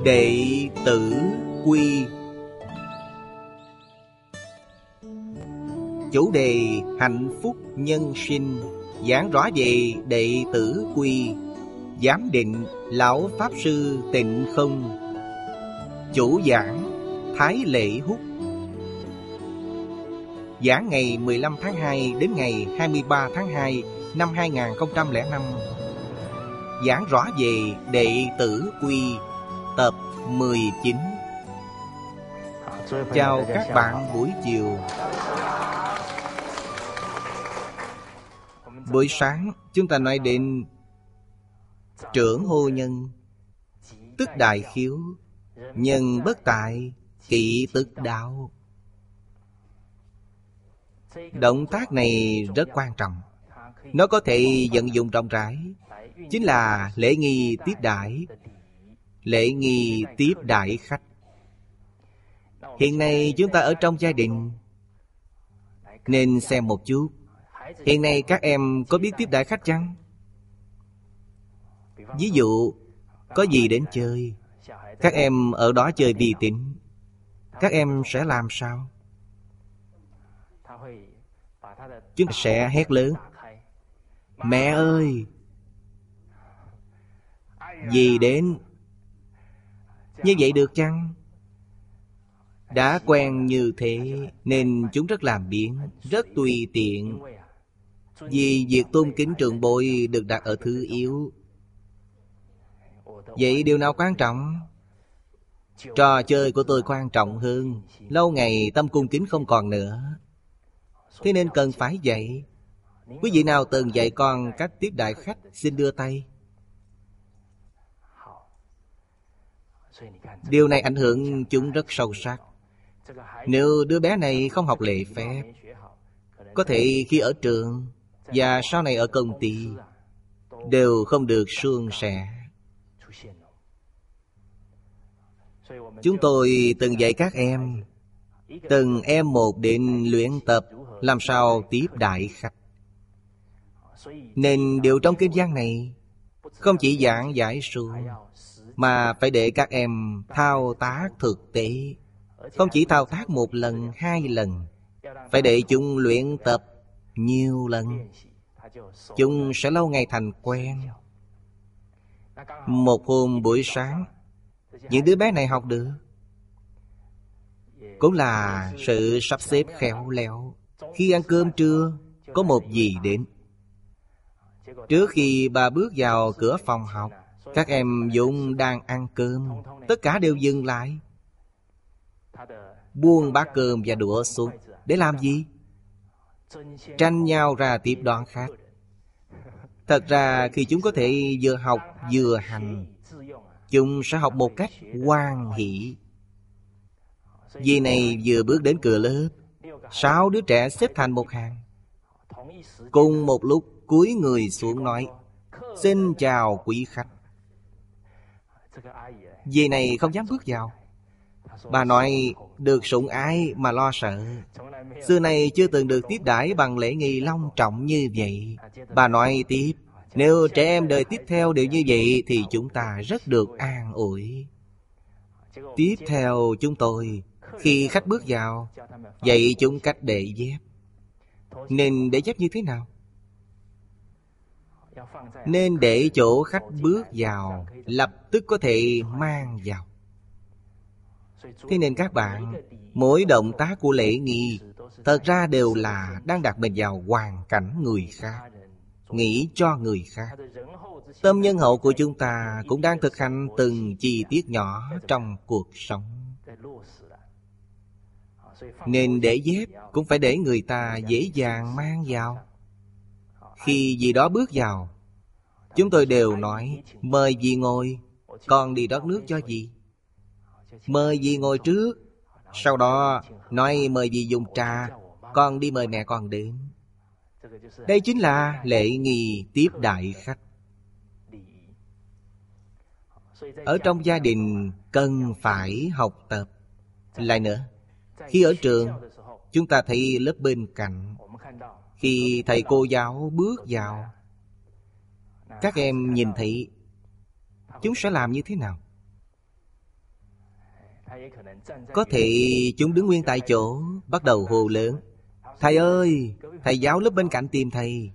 Đệ tử quy. Chủ đề hạnh phúc nhân sinh, giảng rõ về đệ tử quy. Giám định Lão Pháp Sư Tịnh Không. Chủ giảng Thái Lễ Húc. Giảng ngày 15 tháng 2 đến ngày 23 tháng 2 năm 2005. Giảng rõ về đệ tử quy, tập 19. Chào các bạn buổi chiều. Buổi sáng chúng ta nói đến trưởng hô nhân, tức đại khiếu, nhân bất tại, kỵ tức đạo. Động tác này rất quan trọng. Nó có thể vận dụng rộng rãi, chính là lễ nghi tiếp đãi. Lễ nghi tiếp đãi khách. Hiện nay chúng ta ở trong gia đình, nên xem một chút. Hiện nay các em có biết tiếp đãi khách chăng? Ví dụ, có gì đến chơi, các em ở đó chơi vì tính, các em sẽ làm sao? Chúng sẽ hét lớn: mẹ ơi, dì đến. Như vậy được chăng? Đã quen như thế nên chúng rất làm biếng, rất tùy tiện. Vì việc tôn kính trưởng bối được đặt ở thứ yếu. Vậy điều nào quan trọng? Trò chơi của tôi quan trọng hơn. Lâu ngày tâm cung kính không còn nữa. Thế nên cần phải dạy. Quý vị nào từng dạy con cách tiếp đãi khách, xin đưa tay. Điều này ảnh hưởng chúng rất sâu sắc. Nếu đứa bé này không học lễ phép, có thể khi ở trường và sau này ở công ty đều không được suôn sẻ. Chúng tôi từng dạy các em, từng em một đến luyện tập làm sao tiếp đãi khách. Nên điều trong kinh văn này không chỉ giảng giải suông, mà phải để các em thao tác thực tế. Không chỉ thao tác một lần, hai lần, phải để chúng luyện tập nhiều lần. Chúng sẽ lâu ngày thành quen. Một hôm buổi sáng, những đứa bé này học được. Cũng là sự sắp xếp khéo léo. Khi ăn cơm trưa, có một dì đến. Trước khi bà bước vào cửa phòng học, các em vốn đang ăn cơm, tất cả đều dừng lại, buông bát cơm và đũa xuống. Để làm gì? Tranh nhau ra tiếp đón khách. Thật ra khi chúng có thể vừa học vừa hành, chúng sẽ học một cách hoan hỷ. Vì này vừa bước đến cửa lớp, 6 đứa trẻ xếp thành một hàng, cùng một lúc cúi người xuống nói: xin chào quý khách. Vì này không dám bước vào. Bà nói được sủng ái mà lo sợ. Xưa nay chưa từng được tiếp đãi bằng lễ nghi long trọng như vậy. Bà nói tiếp: nếu trẻ em đời tiếp theo đều như vậy thì chúng ta rất được an ủi. Tiếp theo chúng tôi, khi khách bước vào, dạy chúng cách để dép. Nên để dép như thế nào? Nên để chỗ khách bước vào, lập tức có thể mang vào. Thế nên các bạn, mỗi động tác của lễ nghi thật ra đều là đang đặt mình vào hoàn cảnh người khác, nghĩ cho người khác. Tâm nhân hậu của chúng ta cũng đang thực hành từng chi tiết nhỏ trong cuộc sống. Nên để dép cũng phải để người ta dễ dàng mang vào. Khi gì đó bước vào, chúng tôi đều nói: mời dì ngồi, con đi rót nước cho dì. Mời dì ngồi trước, sau đó nói mời dì dùng trà, con đi mời mẹ con đến. Đây chính là lễ nghi tiếp đãi khách. Ở trong gia đình cần phải học tập. Lại nữa, khi ở trường, chúng ta thấy lớp bên cạnh, khi thầy cô giáo bước vào, các em nhìn thấy chúng sẽ làm như thế nào? Có thể chúng đứng nguyên tại chỗ, bắt đầu hô lớn: thầy ơi, thầy giáo lớp bên cạnh tìm thầy.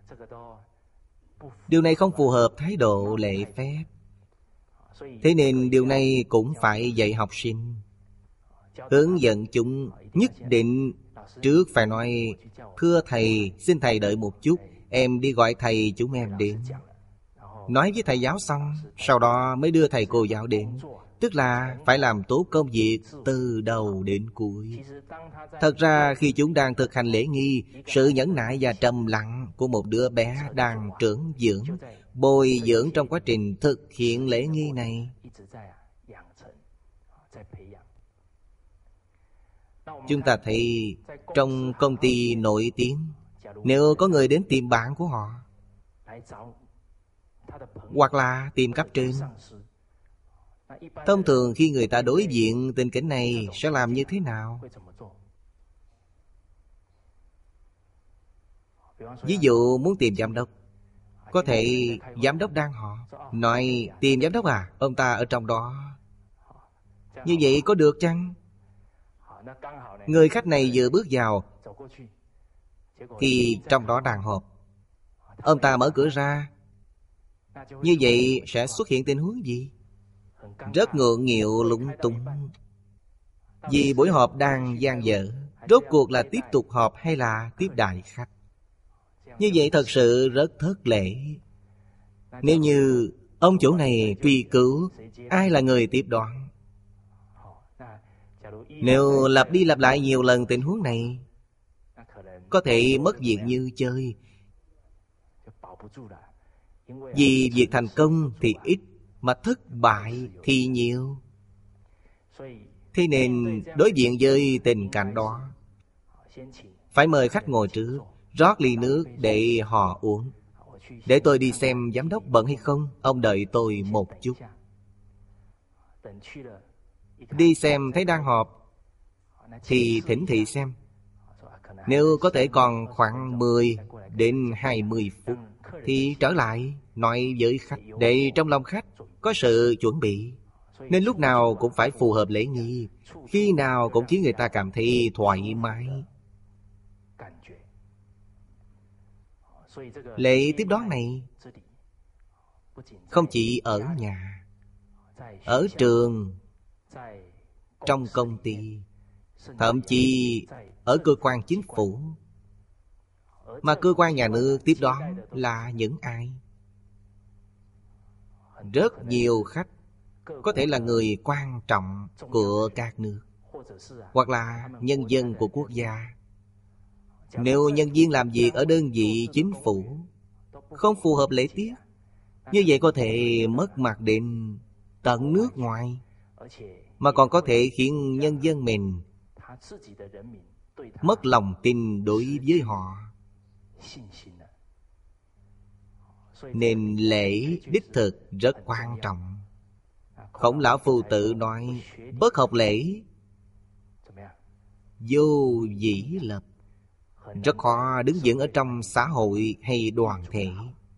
Điều này không phù hợp thái độ lễ phép. Thế nên điều này cũng phải dạy học sinh. Hướng dẫn chúng nhất định trước phải nói: thưa thầy, xin thầy đợi một chút, em đi gọi thầy chúng em đến. Nói với thầy giáo xong, sau đó mới đưa thầy cô giáo đến. Tức là phải làm tốt công việc từ đầu đến cuối. Thật ra khi chúng đang thực hành lễ nghi, sự nhẫn nại và trầm lặng của một đứa bé đang trưởng dưỡng, bồi dưỡng trong quá trình thực hiện lễ nghi này. Chúng ta thấy trong công ty nổi tiếng, nếu có người đến tìm bạn của họ, hoặc là tìm cấp trên, thông thường khi người ta đối diện tình cảnh này sẽ làm như thế nào? Ví dụ muốn tìm giám đốc, có thể giám đốc đang họp, nói: tìm giám đốc à, ông ta ở trong đó. Như vậy có được chăng? Người khách này vừa bước vào thì trong đó đang họp. Ông ta mở cửa ra, như vậy sẽ xuất hiện tình huống gì? Rất ngượng nghịu lúng túng. Vì buổi họp đang dang dở, rốt cuộc là tiếp tục họp hay là tiếp đại khách? Như vậy thật sự rất thất lễ. Nếu như ông chủ này truy cứu ai là người tiếp đón, nếu lặp đi lặp lại nhiều lần tình huống này, có thể mất việc như chơi. Vì việc thành công thì ít, mà thất bại thì nhiều. Thế nên đối diện với tình cảnh đó, phải mời khách ngồi trước, rót ly nước để họ uống. Để tôi đi xem giám đốc bận hay không, ông đợi tôi một chút. Đi xem thấy đang họp thì thỉnh thị xem. Nếu có thể còn khoảng 10 đến 20 phút thì trở lại nói với khách, để trong lòng khách có sự chuẩn bị. Nên lúc nào cũng phải phù hợp lễ nghi, khi nào cũng khiến người ta cảm thấy thoải mái. Lễ tiếp đón này không chỉ ở nhà, ở trường, trong công ty, thậm chí ở cơ quan chính phủ. Mà cơ quan nhà nước tiếp đón là những ai? Rất nhiều khách, có thể là người quan trọng của các nước, hoặc là nhân dân của quốc gia. Nếu nhân viên làm việc ở đơn vị chính phủ không phù hợp lễ tiết, như vậy có thể mất mặt đến tận nước ngoài, mà còn có thể khiến nhân dân mình mất lòng tin đối với họ. Nên lễ đích thực rất quan trọng. Khổng Lão Phu Tự nói: bất học lễ, vô dĩ lập. Rất khó đứng vững ở trong xã hội hay đoàn thể.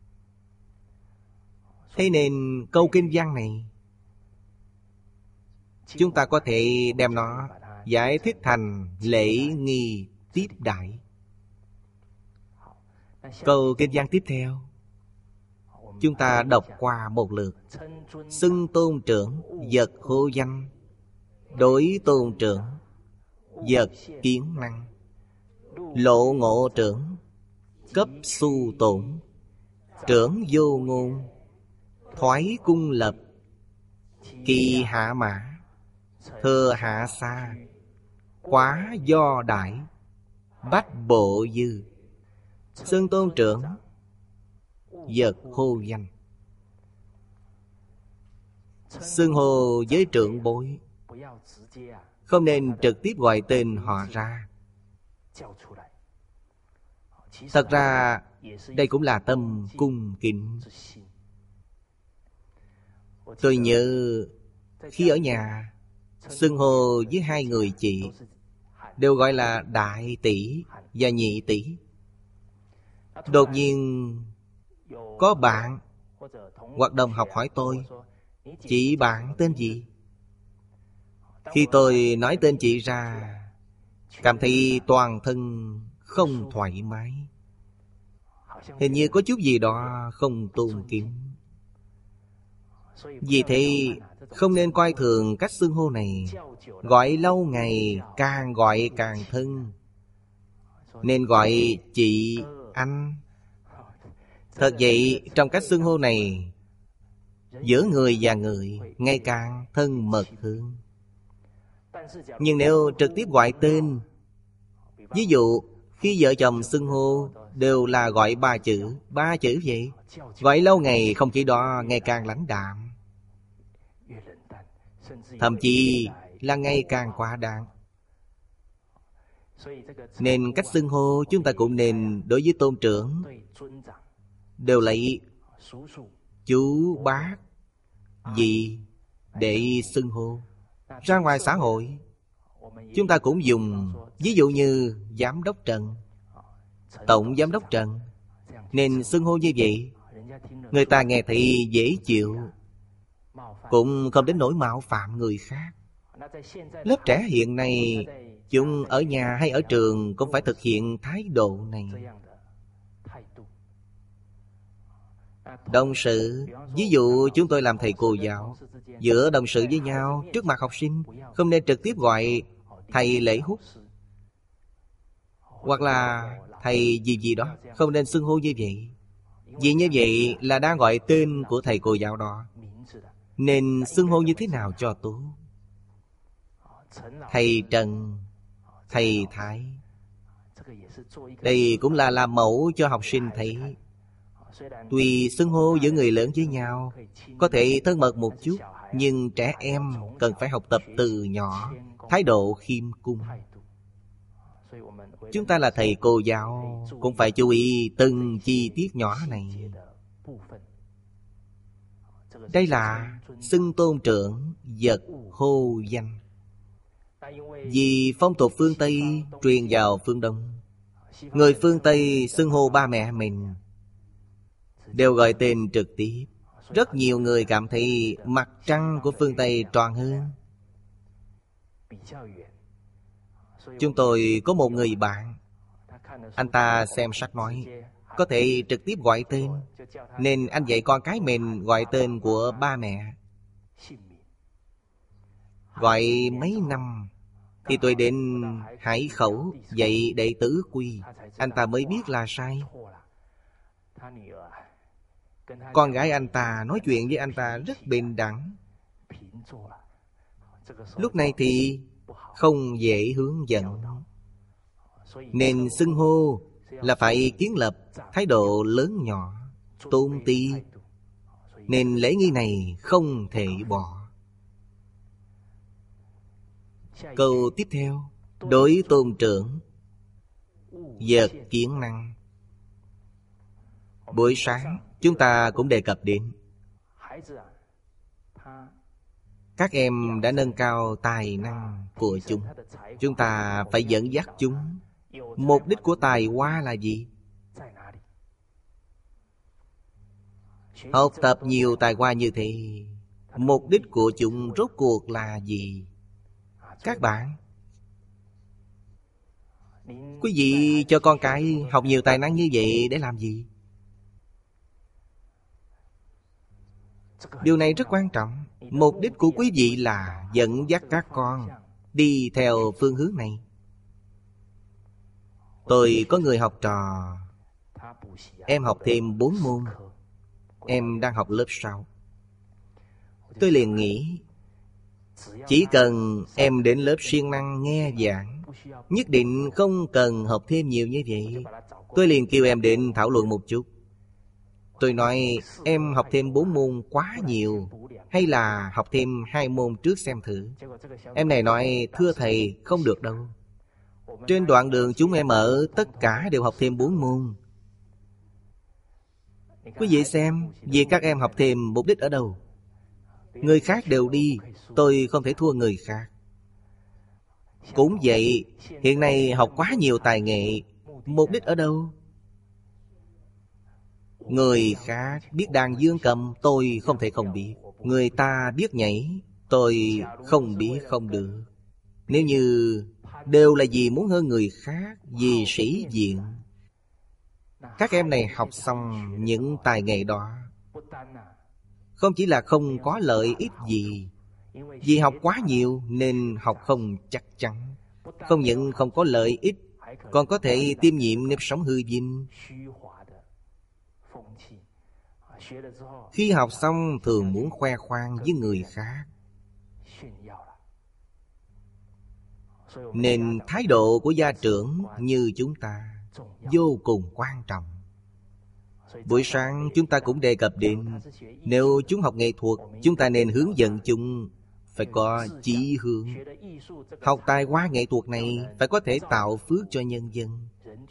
Thế nên câu kinh văn này, chúng ta có thể đem nó giải thích thành lễ nghi tiếp đãi. Câu kinh văn tiếp theo chúng ta đọc qua một lượt. Xưng tôn trưởng, vật hô danh. Đối tôn trưởng, vật kiến năng. Lộ ngộ trưởng, cấp su tổn. Trưởng vô ngôn, thoái cung lập. Kỳ hạ mã, thừa hạ xa. Quá do đại, bách bộ dư. Xưng tôn trưởng, vật hô danh. Xưng hô với trưởng bối, không nên trực tiếp gọi tên họ ra. Thật ra đây cũng là tâm cung kính. Tôi nhớ khi ở nhà, xưng hô với hai người chị đều gọi là đại tỷ và nhị tỷ. Đột nhiên có bạn hoặc đồng học hỏi tôi: chị bạn tên gì? Khi tôi nói tên chị ra, cảm thấy toàn thân không thoải mái. Hình như có chút gì đó không tôn kính. Vì thế không nên coi thường cách xưng hô này. Gọi lâu ngày càng gọi càng thân. Nên gọi chị, anh. Thật vậy, trong cách xưng hô này, giữa người và người ngày càng thân mật hơn. Nhưng nếu trực tiếp gọi tên, ví dụ khi vợ chồng xưng hô đều là gọi ba chữ vậy, gọi lâu ngày không chỉ đó, ngày càng lãnh đạm, thậm chí là ngày càng quá đáng. Nên cách xưng hô chúng ta cũng nên đối với tôn trưởng đều lấy chú, bác, dì để xưng hô. Ra ngoài xã hội chúng ta cũng dùng, ví dụ như giám đốc Trần, tổng giám đốc Trần, nên xưng hô như vậy, người ta nghe thì dễ chịu, cũng không đến nỗi mạo phạm người khác. Lớp trẻ hiện nay, chúng ở nhà hay ở trường cũng phải thực hiện thái độ này. Đồng sự, ví dụ chúng tôi làm thầy cô giáo, giữa đồng sự với nhau, trước mặt học sinh, không nên trực tiếp gọi thầy Lễ Hút, hoặc là thầy gì đó, không nên xưng hô như vậy. Vì như vậy là đang gọi tên của thầy cô giáo đó. Nên xưng hô như thế nào cho tốt? Thầy Trần, thầy Thái. Đây cũng là làm mẫu cho học sinh thấy. Tuy xưng hô giữa người lớn với nhau có thể thân mật một chút, nhưng trẻ em cần phải học tập từ nhỏ thái độ khiêm cung. Chúng ta là thầy cô giáo cũng phải chú ý từng chi tiết nhỏ này. Đây là xưng tôn trưởng, vật hô danh. Vì phong tục phương Tây truyền vào phương Đông, người phương Tây xưng hô ba mẹ mình đều gọi tên trực tiếp. Rất nhiều người cảm thấy mặt trăng của phương Tây tròn hơn. Chúng tôi có một người bạn, anh ta xem sách nói có thể trực tiếp gọi tên, nên anh dạy con cái mình gọi tên của ba mẹ. Gọi mấy năm thì tôi đến Hải Khẩu dạy đệ tử Quy, anh ta mới biết là sai. Con gái anh ta nói chuyện với anh ta rất bình đẳng. Lúc này thì không dễ hướng dẫn. Nên xưng hô là phải kiến lập thái độ lớn nhỏ, tôn ti. Nên lễ nghi này không thể bỏ. Câu tiếp theo, đối tôn trưởng, vật kiến năng. Buổi sáng chúng ta cũng đề cập đến các em đã nâng cao tài năng của chúng. Chúng ta phải dẫn dắt chúng. Mục đích của tài hoa là gì? Học tập nhiều tài hoa như thế, mục đích của chúng rốt cuộc là gì? Các bạn, quý vị cho con cái học nhiều tài năng như vậy để làm gì? Điều này rất quan trọng. Mục đích của quý vị là dẫn dắt các con đi theo phương hướng này. Tôi có người học trò, em học thêm 4 môn, em đang học lớp 6. Tôi liền nghĩ, chỉ cần em đến lớp siêng năng nghe giảng, nhất định không cần học thêm nhiều như vậy. Tôi liền kêu em đến thảo luận một chút. Tôi nói em học thêm 4 môn quá nhiều, hay là học thêm 2 môn trước xem thử. Em này nói, thưa thầy, không được đâu. Trên đoạn đường chúng em ở, tất cả đều học thêm 4 môn. Quý vị xem, vì các em học thêm mục đích ở đâu? Người khác đều đi, tôi không thể thua người khác. Cũng vậy, hiện nay học quá nhiều tài nghệ, mục đích ở đâu? Người khác biết đàn dương cầm, tôi không thể không biết. Người ta biết nhảy, Tôi không biết không được. Nếu như đều là vì muốn hơn người khác, vì sĩ diện, các em này học xong những tài nghệ đó, không chỉ là không có lợi ích gì, vì học quá nhiều nên học không chắc chắn. Không những không có lợi ích, còn có thể tiêm nhiễm nếp sống hư vinh. Khi học xong thường muốn khoe khoang với người khác, nên thái độ của gia trưởng như chúng ta vô cùng quan trọng. Buổi sáng chúng ta cũng đề cập đến, nếu chúng học nghệ thuật, chúng ta nên hướng dẫn chúng phải có chí hướng. Học tài hoa nghệ thuật này phải có thể tạo phước cho nhân dân.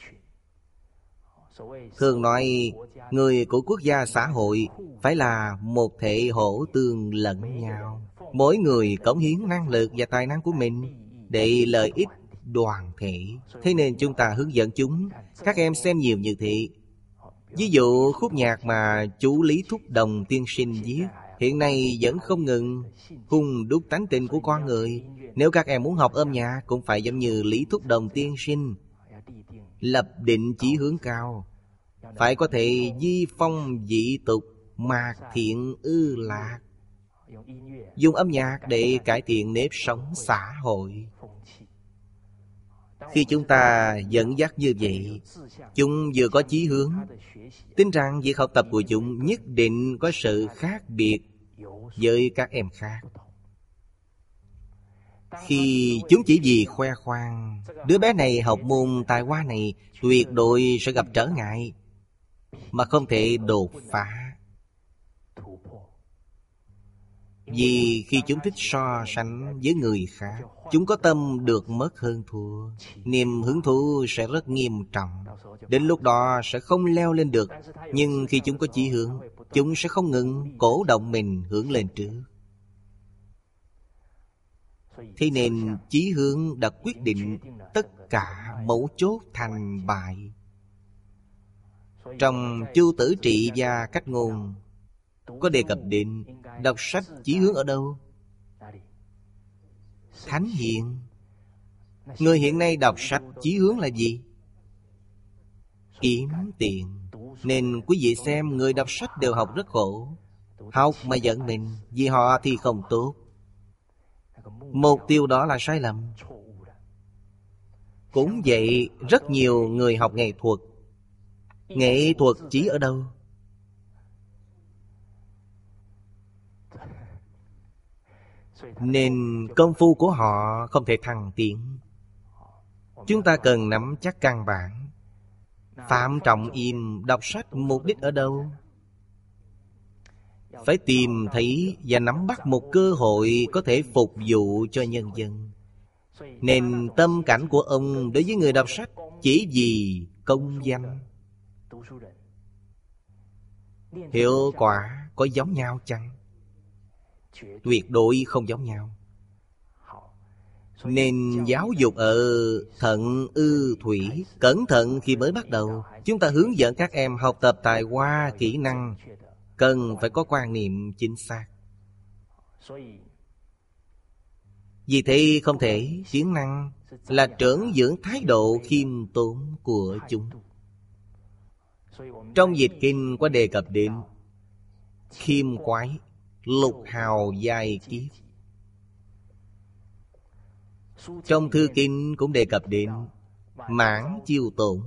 Thường nói, người của quốc gia xã hội phải là một thể hỗ tương lẫn nhau. Mỗi người cống hiến năng lực và tài năng của mình để lợi ích đoàn thể. Thế nên chúng ta hướng dẫn chúng. Các em xem nhiều như thế. Ví dụ khúc nhạc mà chú Lý Thúc Đồng tiên sinh viết, hiện nay vẫn không ngừng hung đúc tánh tình của con người. Nếu các em muốn học âm nhạc cũng phải giống như Lý Thúc Đồng tiên sinh, lập định chí hướng cao, phải có thể di phong dị tục, mạc thiện ư lạc. Dùng âm nhạc để cải thiện nếp sống xã hội. Khi chúng ta dẫn dắt như vậy, chúng vừa có chí hướng, tin rằng việc học tập của chúng nhất định có sự khác biệt với các em khác. Khi chúng chỉ vì khoe khoang, đứa bé này học môn tài hoa này tuyệt đối sẽ gặp trở ngại, mà không thể đột phá. Vì khi chúng thích so sánh với người khác, chúng có tâm được mất hơn thua. Niềm hứng thú sẽ rất nghiêm trọng. Đến lúc đó sẽ không leo lên được. Nhưng khi chúng có chí hướng, chúng sẽ không ngừng cổ động mình hướng lên trước. Thế nên chí hướng đã quyết định tất cả mấu chốt thành bại. Trong Chu Tử Trị và Cách Ngôn có đề cập đến đọc sách chí hướng ở đâu? Thánh hiện. Người hiện nay đọc sách chí hướng là gì? Kiếm tiền. Nên quý vị xem, người đọc sách đều học rất khổ. Học mà giận mình, vì họ thì không tốt. Mục tiêu đó là sai lầm. Cũng vậy, rất nhiều người học nghệ thuật. Nghệ thuật chỉ ở đâu? Nên công phu của họ không thể thăng tiến. Chúng ta cần nắm chắc căn bản. Phạm Trọng Im đọc sách mục đích ở đâu? Phải tìm thấy và nắm bắt một cơ hội có thể phục vụ cho nhân dân. Nên tâm cảnh của ông đối với người đọc sách chỉ vì công danh. Hiệu quả có giống nhau chăng? Tuyệt đối không giống nhau. Nên giáo dục ở thận ư thủy, cẩn thận khi mới bắt đầu. Chúng ta hướng dẫn các em học tập tài hoa, kỹ năng, cần phải có quan niệm chính xác. Vì thế không thể siêng năng là trưởng dưỡng thái độ khiêm tốn của chúng. Trong dịch kinh có đề cập đến khiêm quái, lục hào giai kiếp. Trong thư kinh cũng đề cập đến mãn chiêu tổn,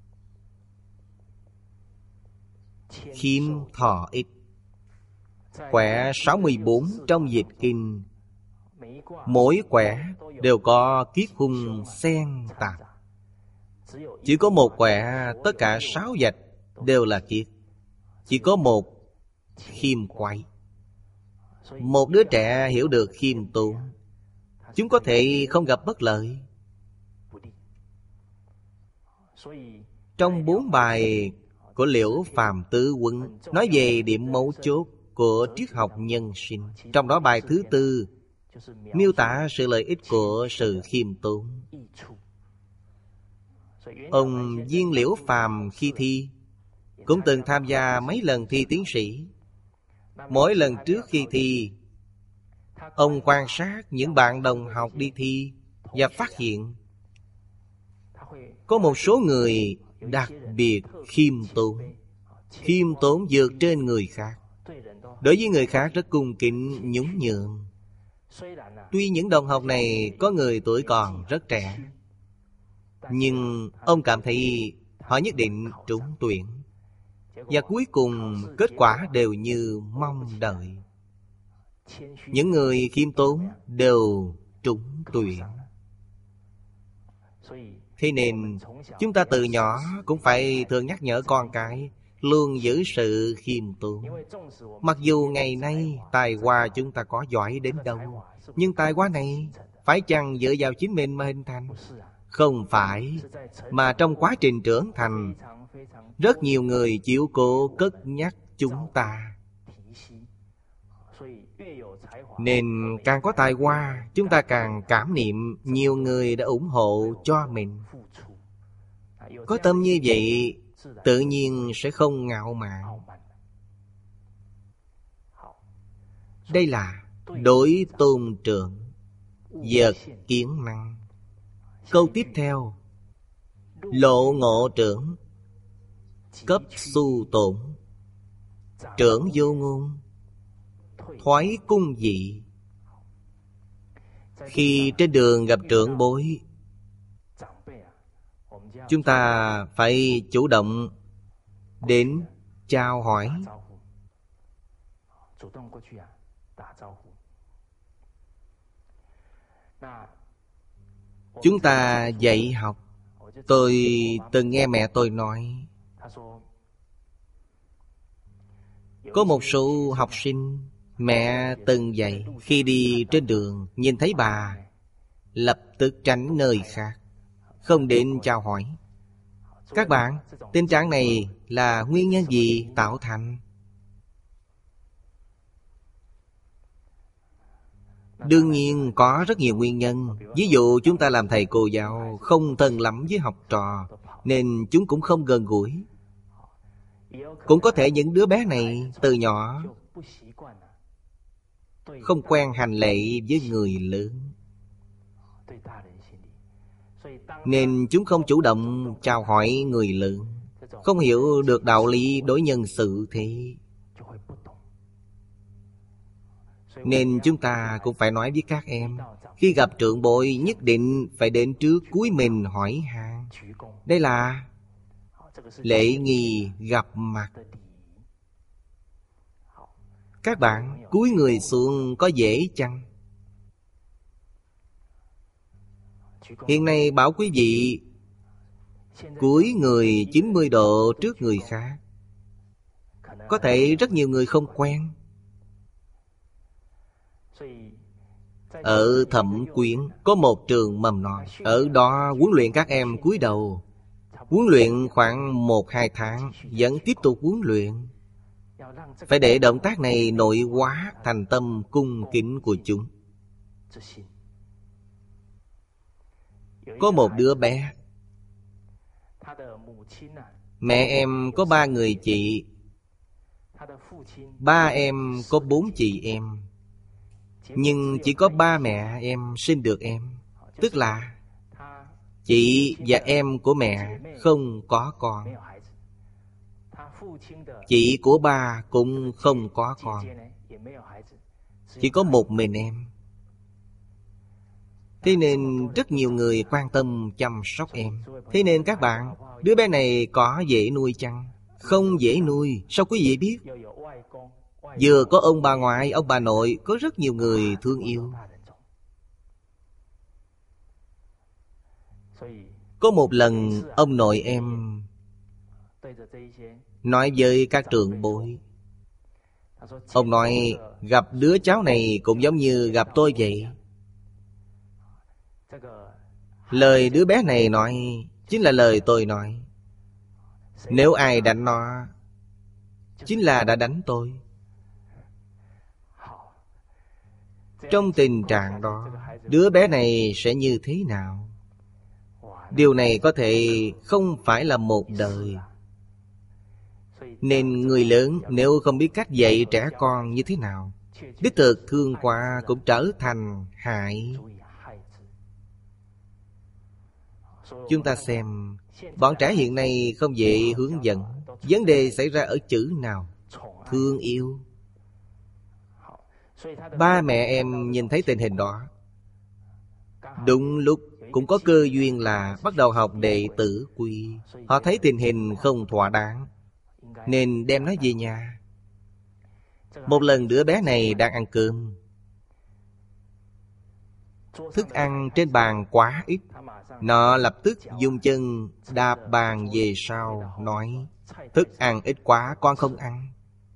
khiêm thọ ích. Quẻ 64 trong dịch kinh, mỗi quẻ đều có kiết hung xen tạp. Chỉ có một quẻ, tất cả 6 vạch đều là kiết. Chỉ có một khiêm quái. Một đứa trẻ hiểu được khiêm tốn, chúng có thể không gặp bất lợi. Trong 4 bài của Liễu Phàm Tứ Quân nói về điểm mấu chốt của triết học nhân sinh. Trong đó bài thứ 4 miêu tả sự lợi ích của sự khiêm tốn. Ông Viên Liễu Phàm khi thi cũng từng tham gia mấy lần thi tiến sĩ. Mỗi lần trước khi thi, Ông quan sát những bạn đồng học đi thi và phát hiện có một số người đặc biệt khiêm tốn. Khiêm tốn vượt trên người khác. Đối với người khác rất cung kính, nhún nhường. Tuy những đồng học này có người tuổi còn rất trẻ, nhưng ông cảm thấy họ nhất định trúng tuyển. Và cuối cùng kết quả đều như mong đợi. Những người khiêm tốn đều trúng tuyển. Thế nên chúng ta từ nhỏ cũng phải thường nhắc nhở con cái luôn giữ sự khiêm tốn. Mặc dù ngày nay tài hoa chúng ta có giỏi đến đâu, nhưng tài hoa này phải chăng dựa vào chính mình mà hình thành? Không phải, mà trong quá trình trưởng thành, rất nhiều người chịu cố cất nhắc chúng ta. Nên càng có tài hoa, chúng ta càng cảm niệm nhiều người đã ủng hộ cho mình. Có tâm như vậy, tự nhiên sẽ không ngạo mạn. Đây là đối tôn trưởng, vật kiến năng. Câu tiếp theo, lộ ngộ trưởng, cấp su tổn, trưởng vô ngôn, thoái cung dị. Khi trên đường gặp trưởng bối, chúng ta phải chủ động đến chào hỏi. Chúng ta dạy học, tôi từng nghe mẹ tôi nói, có một số học sinh mẹ từng dạy, khi đi trên đường nhìn thấy bà lập tức tránh nơi khác, không đến chào hỏi. Các bạn, tình trạng này là nguyên nhân gì tạo thành? Đương nhiên có rất nhiều nguyên nhân. Ví dụ chúng ta làm thầy cô giáo không thân lắm với học trò, nên chúng cũng không gần gũi. Cũng có thể những đứa bé này từ nhỏ không quen hành lễ với người lớn, nên chúng không chủ động chào hỏi người lớn, không hiểu được đạo lý đối nhân xử thế. Nên chúng ta cũng phải nói với các em, khi gặp trưởng bối nhất định phải đến trước cúi mình hỏi han. Đây là lễ nghi gặp mặt. Các bạn cúi người xuống có dễ chăng? Hiện nay bảo quý vị cúi người 90 độ trước người khác, có thể rất nhiều người không quen. Ở Thẩm Quyến có một trường mầm non, ở đó huấn luyện các em cúi đầu. Huấn luyện khoảng 1-2 tháng, vẫn tiếp tục huấn luyện. Phải để động tác này nội hóa thành tâm cung kính của chúng. Có một đứa bé, mẹ em có 3 người chị, ba em có 4 chị em, nhưng chỉ có ba mẹ em sinh được em. Tức là chị và em của mẹ không có con, chị của ba cũng không có con, chỉ có một mình em. Thế nên rất nhiều người quan tâm chăm sóc em. Thế nên các bạn, đứa bé này có dễ nuôi chăng? Không dễ nuôi. Sao quý vị biết? Vừa có ông bà ngoại, ông bà nội, có rất nhiều người thương yêu. Có một lần ông nội em nói với các trưởng bối, ông nói gặp đứa cháu này cũng giống như gặp tôi vậy. Lời đứa bé này nói chính là lời tôi nói. Nếu ai đánh nó, chính là đã đánh tôi. Trong tình trạng đó, đứa bé này sẽ như thế nào? Điều này có thể không phải là một đời. Nên người lớn nếu không biết cách dạy trẻ con như thế nào, đích thực thương quá cũng trở thành hại. Chúng ta xem, bọn trẻ hiện nay không dễ hướng dẫn. Vấn đề xảy ra ở chữ nào? Thương yêu. Ba mẹ em nhìn thấy tình hình đó, đúng lúc cũng có cơ duyên là bắt đầu học đệ tử quy. Họ thấy tình hình không thỏa đáng nên đem nó về nhà. Một lần đứa bé này đang ăn cơm, thức ăn trên bàn quá ít. Nó lập tức dùng chân đạp bàn về sau, nói: thức ăn ít quá, con không ăn.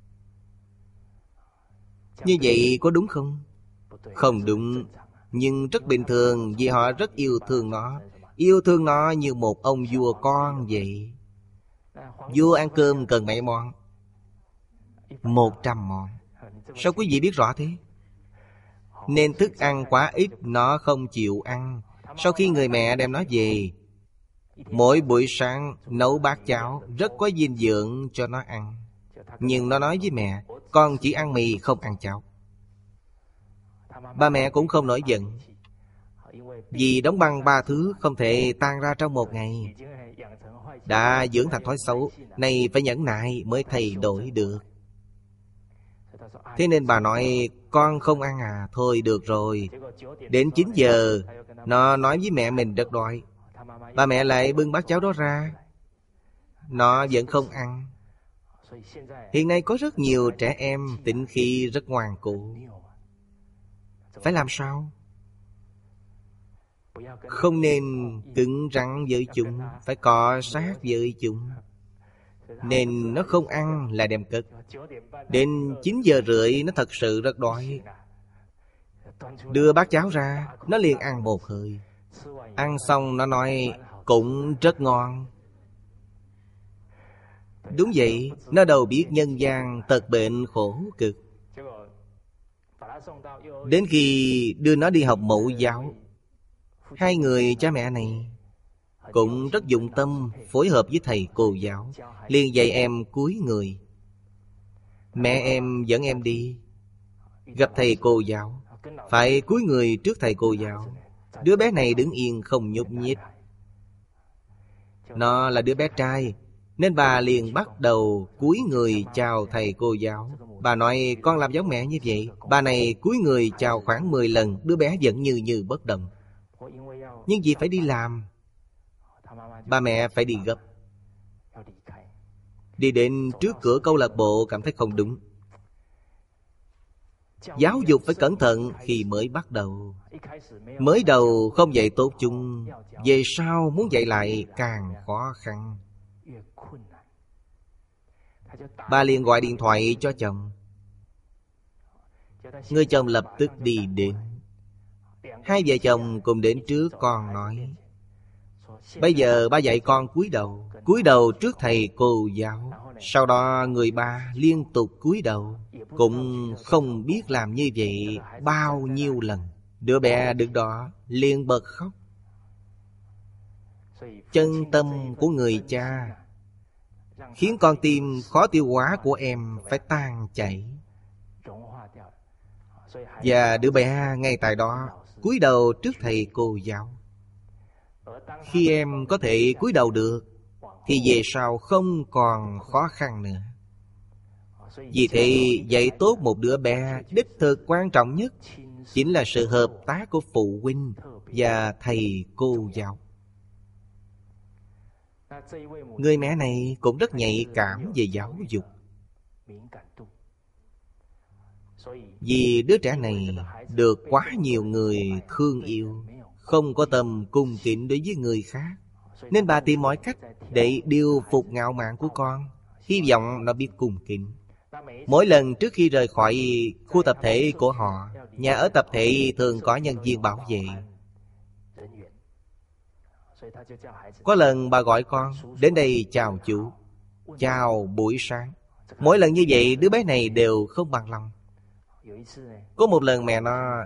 Như vậy có đúng không? Không đúng. Nhưng rất bình thường, vì họ rất yêu thương nó. Yêu thương nó như một ông vua con vậy. Vua ăn cơm cần mấy món? 100 món. Sao quý vị biết rõ thế? Nên thức ăn quá ít, nó không chịu ăn. Sau khi người mẹ đem nó về, mỗi buổi sáng nấu bát cháo rất có dinh dưỡng cho nó ăn. Nhưng nó nói với mẹ: con chỉ ăn mì, không ăn cháo. Ba mẹ cũng không nổi giận, vì đóng băng 3 thứ không thể tan ra trong một ngày. Đã dưỡng thành thói xấu này, phải nhẫn nại mới thay đổi được. Thế nên bà nói: con không ăn à? Thôi được rồi. Đến 9 giờ, nó nói với mẹ mình rất đói. Ba mẹ lại bưng bát cháo đó ra, nó vẫn không ăn. Hiện nay có rất nhiều trẻ em tính khí rất ngoan cố. Phải làm sao? Không nên cứng rắn với chúng, phải cọ sát với chúng. Nên nó không ăn là đem cất. Đến 9 giờ rưỡi nó thật sự rất đói. Đưa bát cháo ra, nó liền ăn một hơi. Ăn xong nó nói cũng rất ngon. Đúng vậy, nó đâu biết nhân gian tật bệnh khổ cực. Đến khi đưa nó đi học mẫu giáo, hai người cha mẹ này cũng rất dụng tâm phối hợp với thầy cô giáo, liền dạy em cúi người. Mẹ em dẫn em đi gặp thầy cô giáo, phải cúi người trước thầy cô giáo. Đứa bé này đứng yên không nhúc nhích. Nó là đứa bé trai, nên bà liền bắt đầu cúi người chào thầy cô giáo. Bà nói: con làm giống mẹ như vậy. Bà này cúi người chào khoảng 10 lần, đứa bé vẫn như bất động. Nhưng vì phải đi làm, ba mẹ phải đi gấp. Đi đến trước cửa câu lạc bộ cảm thấy không đúng. Giáo dục phải cẩn thận khi mới bắt đầu. Mới đầu không dạy tốt chúng, về sau muốn dạy lại càng khó khăn. Bà liền gọi điện thoại cho chồng. Người chồng lập tức đi đến. Hai vợ chồng cùng đến trước con nói: bây giờ ba dạy con cúi đầu trước thầy cô giáo. Sau đó người ba liên tục cúi đầu, cũng không biết làm như vậy bao nhiêu lần. Đứa bé được đó liền bật khóc. Chân tâm của người cha khiến con tim khó tiêu hóa của em phải tan chảy. Và đứa bé ngay tại đó cúi đầu trước thầy cô giáo. Khi em có thể cúi đầu được thì về sau không còn khó khăn nữa. Vì thế dạy tốt một đứa bé, đích thực quan trọng nhất chính là sự hợp tác của phụ huynh và thầy cô giáo. Người mẹ này cũng rất nhạy cảm về giáo dục. Vì đứa trẻ này được quá nhiều người thương yêu, không có tâm cung kính đối với người khác, nên bà tìm mọi cách để điều phục ngạo mạn của con, hy vọng nó biết cung kính. Mỗi lần trước khi rời khỏi khu tập thể của họ, nhà ở tập thể thường có nhân viên bảo vệ. Có lần bà gọi con đến đây chào chú, chào buổi sáng. Mỗi lần như vậy đứa bé này đều không bằng lòng. Có một lần mẹ nó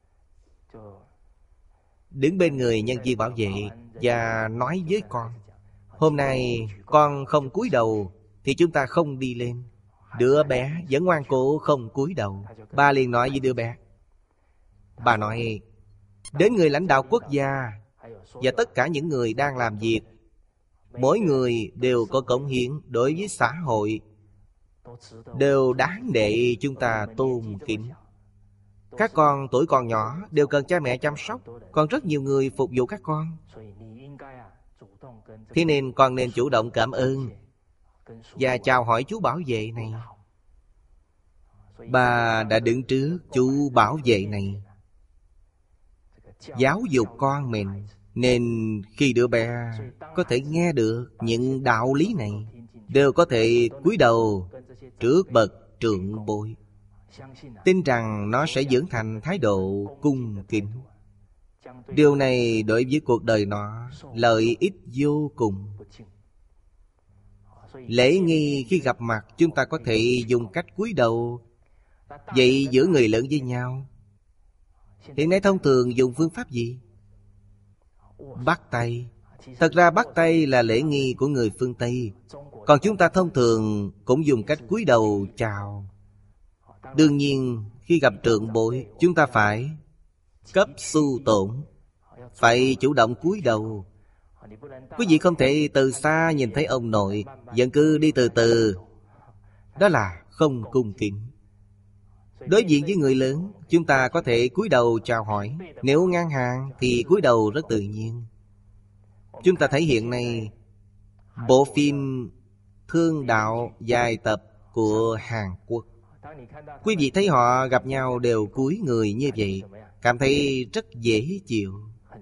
đứng bên người nhân viên bảo vệ và nói với con: hôm nay con không cúi đầu thì chúng ta không đi lên. Đứa bé vẫn ngoan cố không cúi đầu. Bà liền nói với đứa bé, bà nói, đến người lãnh đạo quốc gia và tất cả những người đang làm việc, mỗi người đều có cống hiến đối với xã hội, đều đáng để chúng ta tôn kính. Các con tuổi còn nhỏ đều cần cha mẹ chăm sóc, còn rất nhiều người phục vụ các con. Thế nên con nên chủ động cảm ơn và chào hỏi chú bảo vệ này. Bà đã đứng trước chú bảo vệ này giáo dục con mình, nên khi đứa bé có thể nghe được những đạo lý này, đều có thể cúi đầu trước bậc trưởng bối, tin rằng nó sẽ dưỡng thành thái độ cung kính. Điều này đối với cuộc đời nó lợi ích vô cùng. Lễ nghi khi gặp mặt chúng ta có thể dùng cách cúi đầu. Vậy giữa người lớn với nhau, hiện nay thông thường dùng phương pháp gì? Bắt tay. Thật ra bắt tay là lễ nghi của người phương Tây, còn chúng ta thông thường cũng dùng cách cúi đầu chào. Đương nhiên khi gặp trưởng bối, chúng ta phải cấp su tổn, phải chủ động cúi đầu. Quý vị không thể từ xa nhìn thấy ông nội vẫn cứ đi từ từ, đó là không cung kính. Đối diện với người lớn, chúng ta có thể cúi đầu chào hỏi. Nếu ngang hàng thì cúi đầu rất tự nhiên. Chúng ta thấy hiện nay bộ phim Thương Đạo dài tập của Hàn Quốc, quý vị thấy họ gặp nhau đều cúi người như vậy, cảm thấy rất dễ chịu.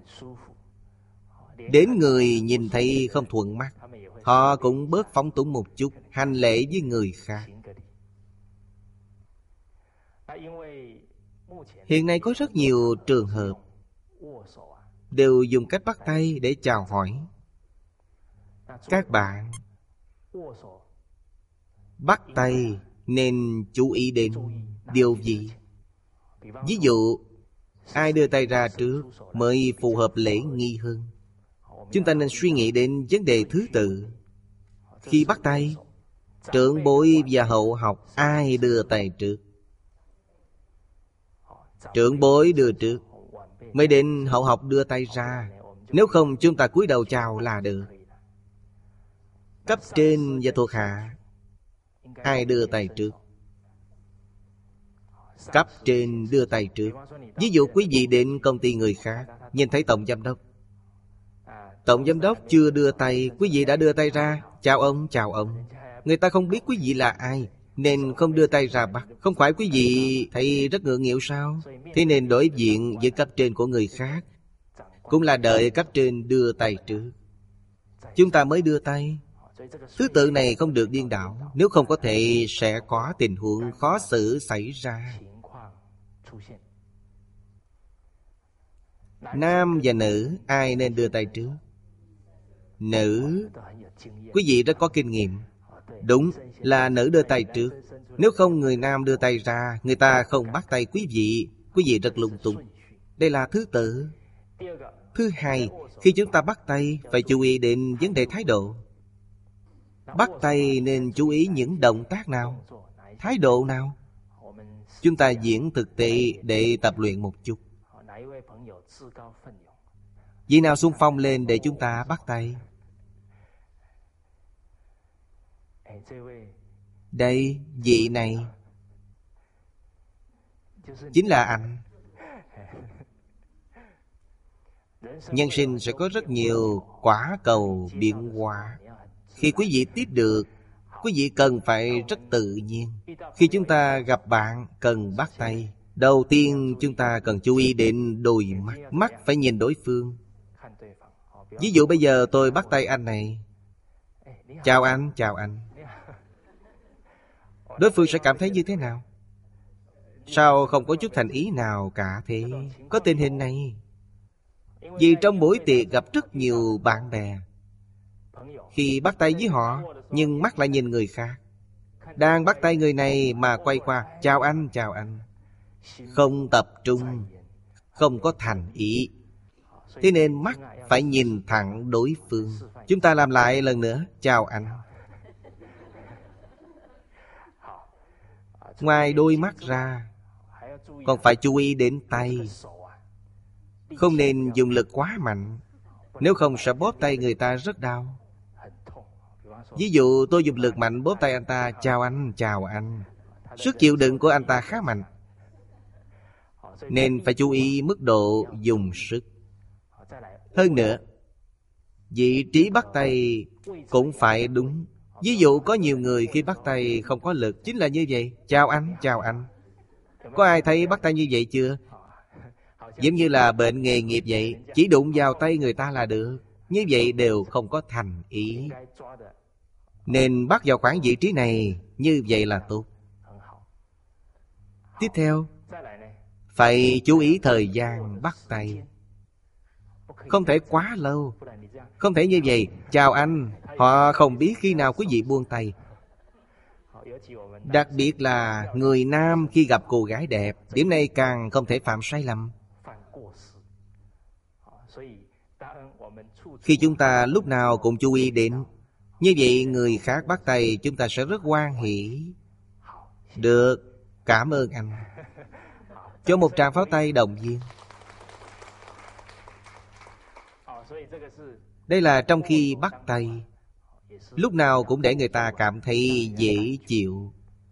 Đến người nhìn thấy không thuận mắt, họ cũng bớt phóng túng một chút, hành lễ với người khác. Hiện nay có rất nhiều trường hợp đều dùng cách bắt tay để chào hỏi. Các bạn bắt tay nên chú ý đến điều gì? Ví dụ, ai đưa tay ra trước mới phù hợp lễ nghi hơn. Chúng ta nên suy nghĩ đến vấn đề thứ tự. Khi bắt tay, trưởng bối và hậu học ai đưa tay trước? Trưởng bối đưa trước, mới đến hậu học đưa tay ra. Nếu không chúng ta cúi đầu chào là được. Cấp trên và thuộc hạ ai đưa tay trước? Cấp trên đưa tay trước. Ví dụ quý vị đến công ty người khác, nhìn thấy tổng giám đốc. Tổng giám đốc chưa đưa tay, quý vị đã đưa tay ra. Chào ông, chào ông. Người ta không biết quý vị là ai, nên không đưa tay ra bắt. Không phải quý vị thấy rất ngượng nghịu sao? Thế nên đối diện với cấp trên của người khác cũng là đợi cấp trên đưa tay trước, chúng ta mới đưa tay. Thứ tự này không được điên đảo, nếu không có thể sẽ có tình huống khó xử xảy ra. Nam và nữ ai nên đưa tay trước? Nữ. Quý vị rất có kinh nghiệm. Đúng là nữ đưa tay trước. Nếu không người nam đưa tay ra, người ta không bắt tay quý vị rất lung tung. Đây là thứ tự. Thứ hai, khi chúng ta bắt tay phải chú ý đến vấn đề thái độ. Bắt tay nên chú ý những động tác nào, thái độ nào. Chúng ta diễn thực tế để tập luyện một chút. Vị nào xung phong lên để chúng ta bắt tay? Đây, vị này chính là anh. Nhân sinh sẽ có rất nhiều quả cầu biến hóa. Khi quý vị tiếp được, quý vị cần phải rất tự nhiên. Khi chúng ta gặp bạn cần bắt tay, đầu tiên chúng ta cần chú ý đến đôi mắt. Mắt phải nhìn đối phương. Ví dụ bây giờ tôi bắt tay anh này. Chào anh, chào anh. Đối phương sẽ cảm thấy như thế nào? Sao không có chút thành ý nào cả thế? Có tình hình này. Vì trong buổi tiệc gặp rất nhiều bạn bè, khi bắt tay với họ nhưng mắt lại nhìn người khác. Đang bắt tay người này mà quay qua chào anh, chào anh. Không tập trung, không có thành ý. Thế nên mắt phải nhìn thẳng đối phương. Chúng ta làm lại lần nữa. Chào anh. Ngoài đôi mắt ra, còn phải chú ý đến tay. Không nên dùng lực quá mạnh, nếu không sẽ bóp tay người ta rất đau. Ví dụ tôi dùng lực mạnh bóp tay anh ta, chào anh, chào anh. Sức chịu đựng của anh ta khá mạnh, nên phải chú ý mức độ dùng sức. Hơn nữa, vị trí bắt tay cũng phải đúng. Ví dụ có nhiều người khi bắt tay không có lực, chính là như vậy. Chào anh, chào anh. Có ai thấy bắt tay như vậy chưa? Giống như là bệnh nghề nghiệp vậy, chỉ đụng vào tay người ta là được. Như vậy đều không có thành ý. Nên bắt vào khoảng vị trí này, như vậy là tốt. Tiếp theo, phải chú ý thời gian bắt tay. Không thể quá lâu. Không thể như vậy, chào anh. Họ không biết khi nào quý vị buông tay. Đặc biệt là người nam khi gặp cô gái đẹp, điểm này càng không thể phạm sai lầm. Khi chúng ta lúc nào cũng chú ý đến, như vậy người khác bắt tay chúng ta sẽ rất hoan hỉ. Được, cảm ơn anh. Cho một tràng pháo tay động viên. Đây là trong khi bắt tay, lúc nào cũng để người ta cảm thấy dễ chịu.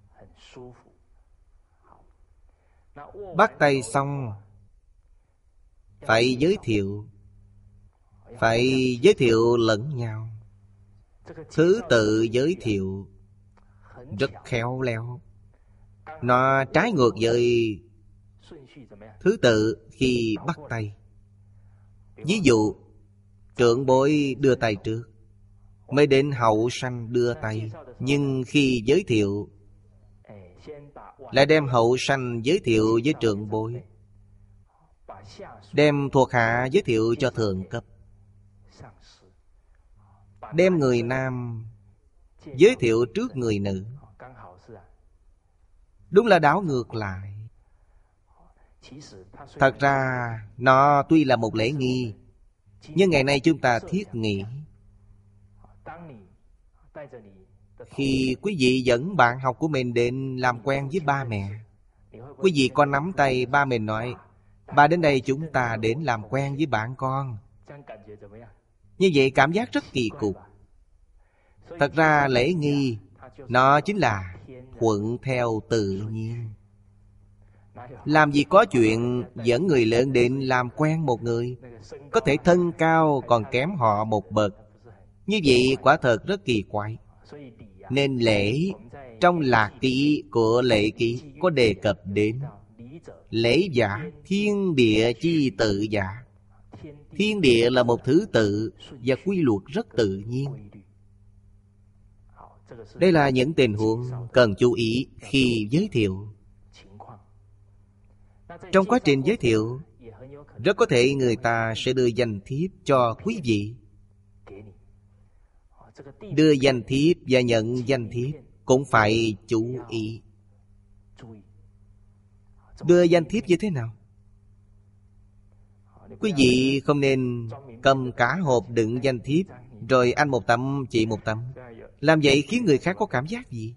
Bắt tay xong, phải giới thiệu. Phải giới thiệu lẫn nhau. Thứ tự giới thiệu rất khéo léo. Nó trái ngược với thứ tự khi bắt tay. Ví dụ, trưởng bối đưa tay trước, mới đến hậu sanh đưa tay. Nhưng khi giới thiệu, lại đem hậu sanh giới thiệu với trưởng bối, đem thuộc hạ giới thiệu cho thượng cấp, đem người nam giới thiệu trước người nữ. Đúng là đảo ngược lại. Thật ra nó tuy là một lễ nghi, nhưng ngày nay chúng ta thiết nghĩ. Khi quý vị dẫn bạn học của mình đến làm quen với ba mẹ, quý vị có nắm tay ba mình nói, ba đến đây chúng ta đến làm quen với bạn con. Như vậy cảm giác rất kỳ cục. Thật ra lễ nghi nó chính là thuận theo tự nhiên. Làm gì có chuyện dẫn người lớn đến làm quen một người có thể thân cao còn kém họ một bậc. Như vậy quả thật rất kỳ quái. Nên lễ trong Lạc Ký của Lễ Ký có đề cập đến lễ giả thiên địa chi tự giả. Thiên địa là một thứ tự và quy luật rất tự nhiên. Đây là những tình huống cần chú ý khi giới thiệu. Trong quá trình giới thiệu, rất có thể người ta sẽ đưa danh thiếp cho quý vị. Đưa danh thiếp và nhận danh thiếp cũng phải chú ý. Đưa danh thiếp như thế nào? Quý vị không nên cầm cả hộp đựng danh thiếp, rồi anh một tấm, chị một tấm. Làm vậy khiến người khác có cảm giác gì?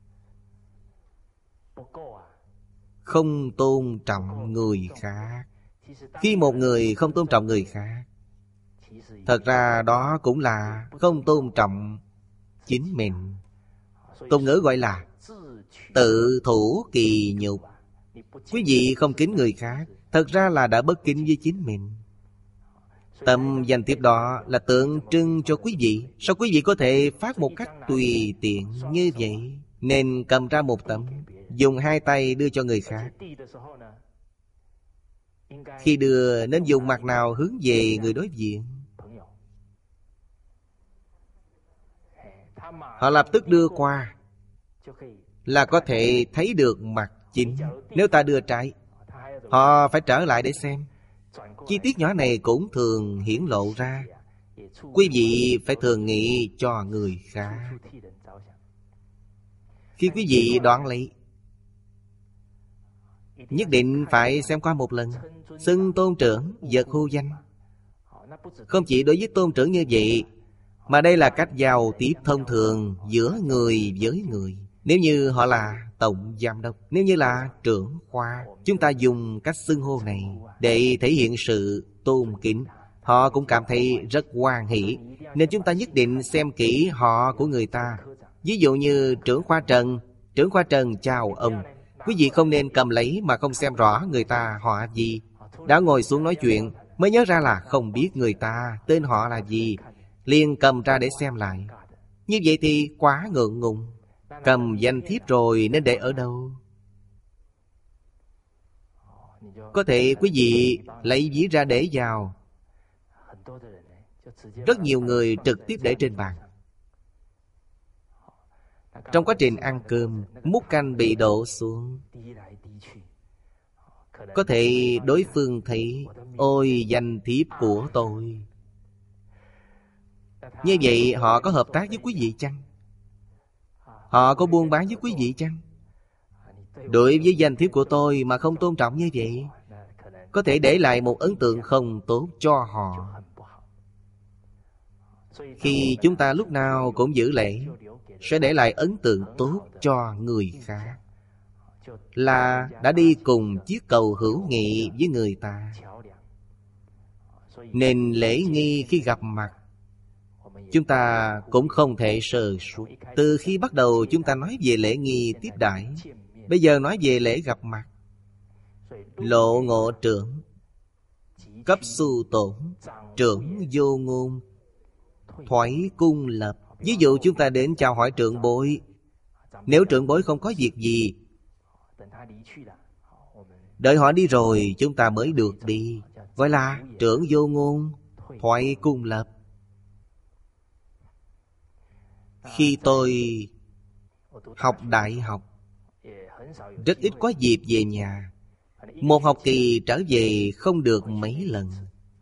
Không tôn trọng người khác. Khi một người không tôn trọng người khác, thật ra đó cũng là không tôn trọng chính mình. Tục ngữ gọi là tự thủ kỳ nhục. Quý vị không kính người khác, thật ra là đã bất kính với chính mình. Tấm danh thiếp đó là tượng trưng cho quý vị. Sao quý vị có thể phát một cách tùy tiện như vậy? Nên cầm ra một tấm, dùng hai tay đưa cho người khác. Khi đưa nên dùng mặt nào hướng về người đối diện. Họ lập tức đưa qua là có thể thấy được mặt chính. Nếu ta đưa trái, họ phải trở lại để xem. Chi tiết nhỏ này cũng thường hiển lộ ra. Quý vị phải thường nghĩ cho người khác. Khi quý vị đoán lấy, nhất định phải xem qua một lần. Xưng tôn trưởng, vật hô danh. Không chỉ đối với tôn trưởng như vậy, mà đây là cách giao tiếp thông thường giữa người với người. Nếu như họ là tổng giám đốc, nếu như là trưởng khoa, chúng ta dùng cách xưng hô này để thể hiện sự tôn kính. Họ cũng cảm thấy rất hoan hỷ, nên chúng ta nhất định xem kỹ họ của người ta. Ví dụ như trưởng khoa Trần chào ông. Quý vị không nên cầm lấy mà không xem rõ người ta họ gì. Đã ngồi xuống nói chuyện mới nhớ ra là không biết người ta tên họ là gì, liền cầm ra để xem lại. Như vậy thì quá ngượng ngùng. Cầm danh thiếp rồi nên để ở đâu? Có thể quý vị lấy ví ra để vào. Rất nhiều người trực tiếp để trên bàn. Trong quá trình ăn cơm, múc canh bị đổ xuống. Có thể đối phương thấy, ôi danh thiếp của tôi. Như vậy họ có hợp tác với quý vị chăng? Họ có buôn bán với quý vị chăng? Đối với danh thiếp của tôi mà không tôn trọng như vậy, có thể để lại một ấn tượng không tốt cho họ. Khi chúng ta lúc nào cũng giữ lễ, sẽ để lại ấn tượng tốt cho người khác, là đã đi cùng chiếc cầu hữu nghị với người ta. Nên lễ nghi khi gặp mặt, chúng ta cũng không thể sơ suất. Từ khi bắt đầu chúng ta nói về lễ nghi tiếp đãi, bây giờ nói về lễ gặp mặt. Lộ ngộ trưởng, cấp su tổn, trưởng vô ngôn, thoái cung lập. Ví dụ chúng ta đến chào hỏi trưởng bối. Nếu trưởng bối không có việc gì, đợi họ đi rồi chúng ta mới được đi, gọi là trưởng vô ngôn, thoái cung lập. Khi tôi học đại học, rất ít có dịp về nhà. Một học kỳ trở về không được mấy lần.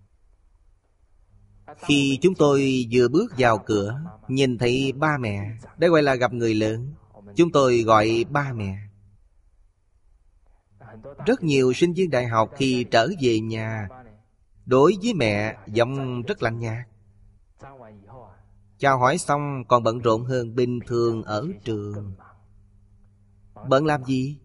Khi chúng tôi vừa bước vào cửa, nhìn thấy ba mẹ, đây gọi là gặp người lớn. Chúng tôi gọi ba mẹ. Rất nhiều sinh viên đại học khi trở về nhà, đối với mẹ giọng rất lạnh nhạt. Chào hỏi xong còn bận rộn hơn bình thường ở trường. Bận làm gì?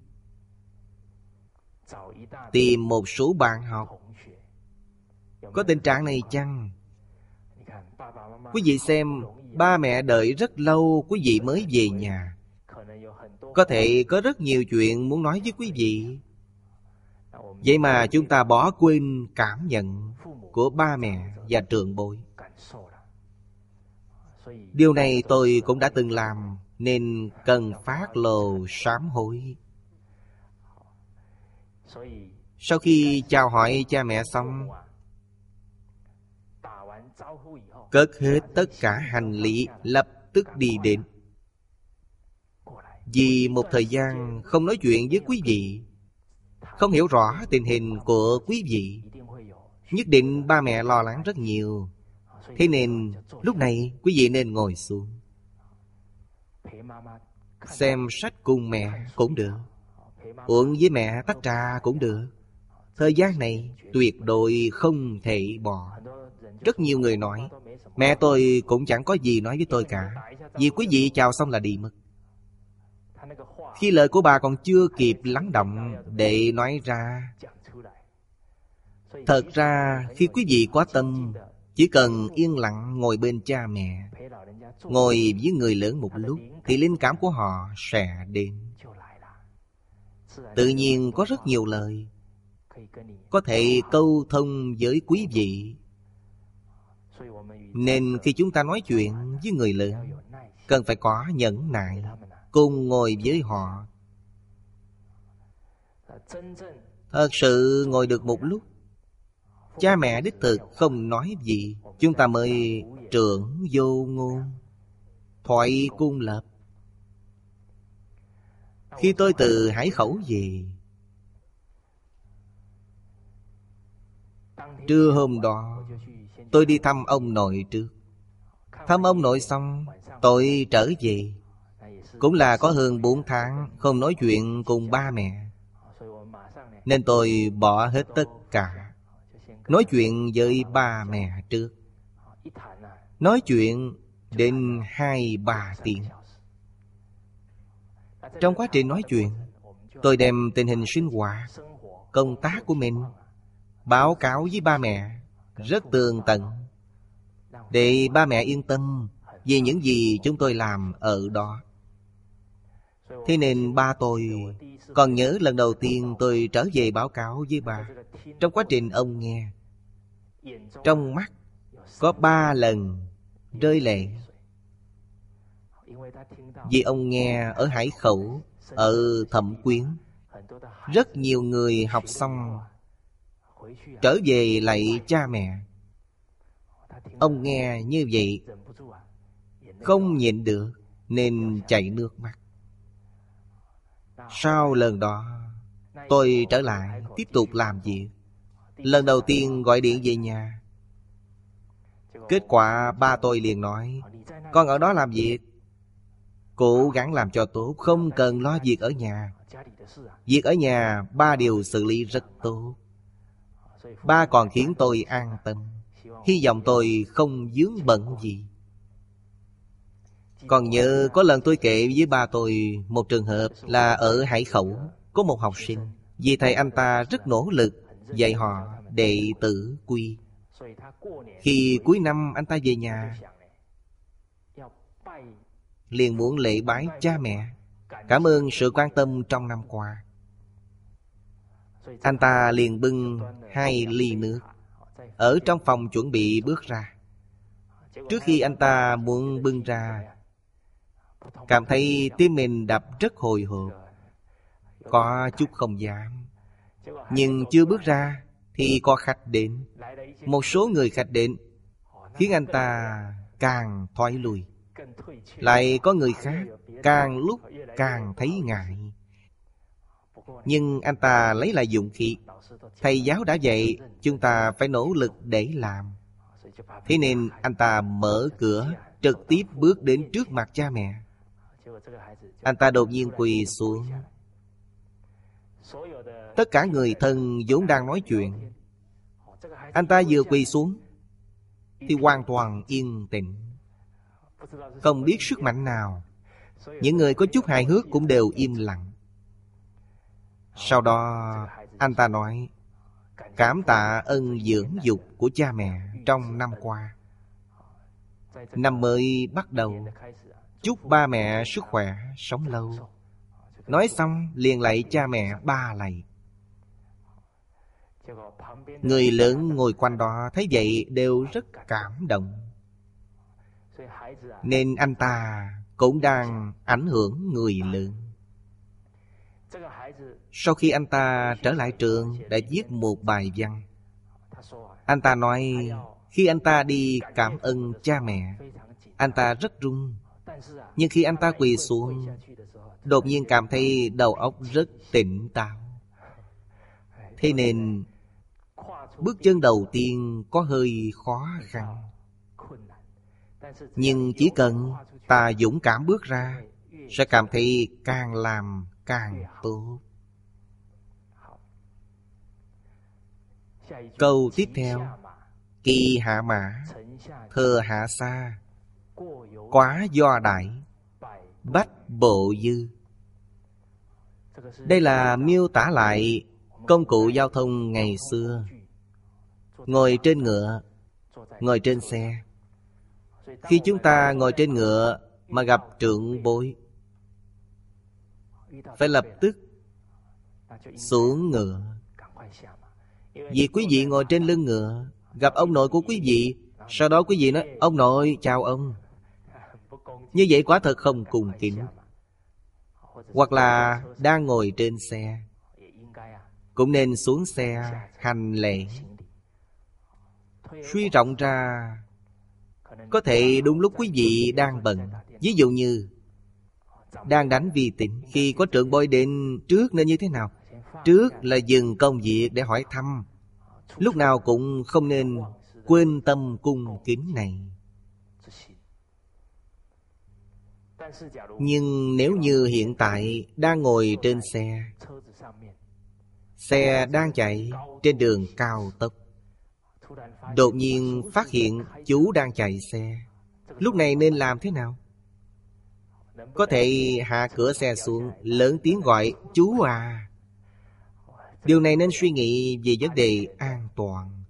Tìm một số bạn học. Có tình trạng này chăng? Quý vị xem, ba mẹ đợi rất lâu quý vị mới về nhà. Có thể có rất nhiều chuyện muốn nói với quý vị. Vậy mà chúng ta bỏ quên cảm nhận của ba mẹ và trưởng bối. Điều này tôi cũng đã từng làm, nên cần phát lộ sám hối. Sau khi chào hỏi cha mẹ xong, cất hết tất cả hành lý, lập tức đi đến. Vì một thời gian không nói chuyện với quý vị, không hiểu rõ tình hình của quý vị, nhất định ba mẹ lo lắng rất nhiều. Thế nên lúc này quý vị nên ngồi xuống, xem sách cùng mẹ cũng được, uống với mẹ tách trà cũng được. Thời gian này tuyệt đối không thể bỏ. Rất nhiều người nói, mẹ tôi cũng chẳng có gì nói với tôi cả, vì quý vị chào xong là đi mất. Khi lời của bà còn chưa kịp lắng động để nói ra. Thật ra khi quý vị có tâm, chỉ cần yên lặng ngồi bên cha mẹ, ngồi với người lớn một lúc, thì linh cảm của họ sẽ đến. Tự nhiên có rất nhiều lời có thể câu thông với quý vị. Nên khi chúng ta nói chuyện với người lớn, cần phải có nhẫn nại, cùng ngồi với họ. Thật sự ngồi được một lúc, cha mẹ đích thực không nói gì, chúng ta mới trưởng vô ngôn, thoại cung lập. Khi tôi từ Hải Khẩu về, trưa hôm đó tôi đi thăm ông nội trước. Thăm ông nội xong, tôi trở về. Cũng là có hơn 4 tháng không nói chuyện cùng ba mẹ, nên tôi bỏ hết tất cả, nói chuyện với ba mẹ trước. Nói chuyện đến 2-3 tiếng. Trong quá trình nói chuyện, tôi đem tình hình sinh hoạt, công tác của mình báo cáo với ba mẹ rất tường tận, để ba mẹ yên tâm về những gì chúng tôi làm ở đó. Thế nên ba tôi còn nhớ lần đầu tiên tôi trở về báo cáo với bà. Trong quá trình ông nghe, trong mắt có 3 lần rơi lệ. Vì ông nghe ở Hải Khẩu, ở Thẩm Quyến, rất nhiều người học xong trở về lạy cha mẹ. Ông nghe như vậy không nhịn được nên chảy nước mắt. Sau lần đó, tôi trở lại tiếp tục làm việc. Lần đầu tiên gọi điện về nhà, kết quả ba tôi liền nói: con ở đó làm việc, cố gắng làm cho tốt, không cần lo việc ở nhà. Việc ở nhà ba đều xử lý rất tốt. Ba còn khiến tôi an tâm, hy vọng tôi không vướng bận gì. Còn nhớ có lần tôi kể với ba tôi một trường hợp là ở Hải Khẩu có một học sinh, vì thầy anh ta rất nỗ lực dạy họ đệ tử quy. Khi cuối năm anh ta về nhà, liền muốn lễ bái cha mẹ, cảm ơn sự quan tâm trong năm qua. Anh ta liền bưng 2 ly nước ở trong phòng chuẩn bị bước ra. Trước khi anh ta muốn bưng ra, cảm thấy tim mình đập rất hồi hộp, có chút không dám. Nhưng chưa bước ra thì có khách đến. Một số người khách đến khiến anh ta càng thoái lui. Lại có người khác càng lúc càng thấy ngại. Nhưng anh ta lấy lại dũng khí. Thầy giáo đã dạy chúng ta phải nỗ lực để làm. Thế nên anh ta mở cửa, trực tiếp bước đến trước mặt cha mẹ. Anh ta đột nhiên quỳ xuống. Tất cả người thân vốn đang nói chuyện. Anh ta vừa quỳ xuống thì hoàn toàn yên tĩnh, không biết sức mạnh nào. Những người có chút hài hước cũng đều im lặng. Sau đó anh ta nói: cảm tạ ân dưỡng dục của cha mẹ trong năm qua. Năm mới bắt đầu, chúc ba mẹ sức khỏe, sống lâu. Nói xong liền lạy cha mẹ 3 lạy. Người lớn ngồi quanh đó thấy vậy đều rất cảm động. Nên anh ta cũng đang ảnh hưởng người lớn. Sau khi anh ta trở lại trường, đã viết một bài văn. Anh ta nói khi anh ta đi cảm ơn cha mẹ, anh ta rất run. Nhưng khi anh ta quỳ xuống, đột nhiên cảm thấy đầu óc rất tỉnh táo. Thế nên bước chân đầu tiên có hơi khó khăn. Nhưng chỉ cần ta dũng cảm bước ra, sẽ cảm thấy càng làm càng tốt. Câu tiếp theo: kỳ hạ mã, thờ hạ sa, quá do đại, bách bộ dư. Đây là miêu tả lại công cụ giao thông ngày xưa. Ngồi trên ngựa, ngồi trên xe. Khi chúng ta ngồi trên ngựa mà gặp trưởng bối, phải lập tức xuống ngựa. Vì quý vị ngồi trên lưng ngựa, gặp ông nội của quý vị, sau đó quý vị nói: ông nội, chào ông. Như vậy quả thật không cung kính. Hoặc là đang ngồi trên xe, cũng nên xuống xe hành lễ. Suy rộng ra, có thể đúng lúc quý vị đang bận. Ví dụ như đang đánh vi tính, khi có trưởng bối đến trước nên như thế nào? Trước là dừng công việc để hỏi thăm. Lúc nào cũng không nên quên tâm cung kính này. Nhưng nếu như hiện tại đang ngồi trên xe, xe đang chạy trên đường cao tốc, đột nhiên phát hiện chú đang chạy xe, lúc này nên làm thế nào? có thể hạ cửa xe xuống, lớn tiếng gọi chú à. Điều này nên suy nghĩ về vấn đề an toàn.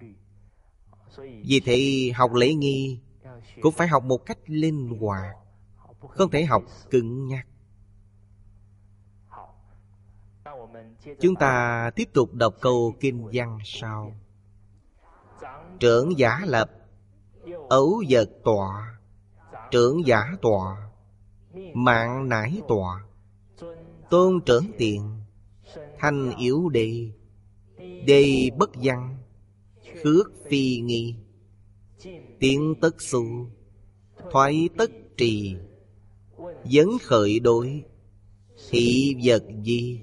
Vì thế học lễ nghi cũng phải học một cách linh hoạt, không thể học cứng nhắc. Chúng ta tiếp tục đọc câu kinh văn sau. Trưởng giả lập, ấu vật tọa. Trưởng giả tọa, mạng nải tọa. Tôn trưởng tiền, thanh yếu đề. Đề bất văn, khước phi nghi. Tiến tất xu, thoái tất trì. Vấn khởi đối, thị vật di.